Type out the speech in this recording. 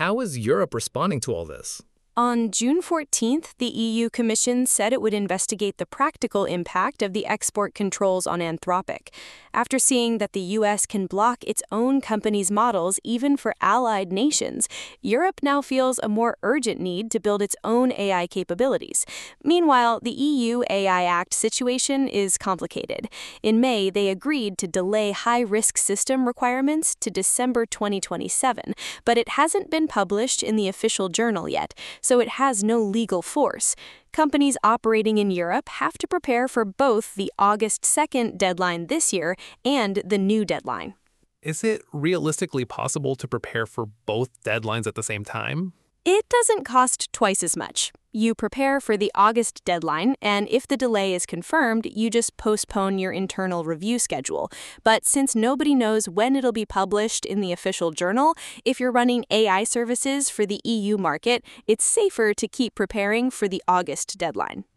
how is Europe responding to all this? On June 14th, the EU Commission said it would investigate the practical impact of the export controls on Anthropic. After seeing that the US can block its own companies' models even for allied nations, Europe now feels a more urgent need to build its own AI capabilities. Meanwhile, the EU AI Act situation is complicated. In May, they agreed to delay high-risk system requirements to December 2027, but it hasn't been published in the official journal yet, so it has no legal force. Companies operating in Europe have to prepare for both the August 2nd deadline this year and the new deadline. Is it realistically possible to prepare for both deadlines at the same time? It doesn't cost twice as much. You prepare for the August deadline, and if the delay is confirmed, you just postpone your internal review schedule. But since nobody knows when it'll be published in the official journal, if you're running AI services for the EU market, it's safer to keep preparing for the August deadline.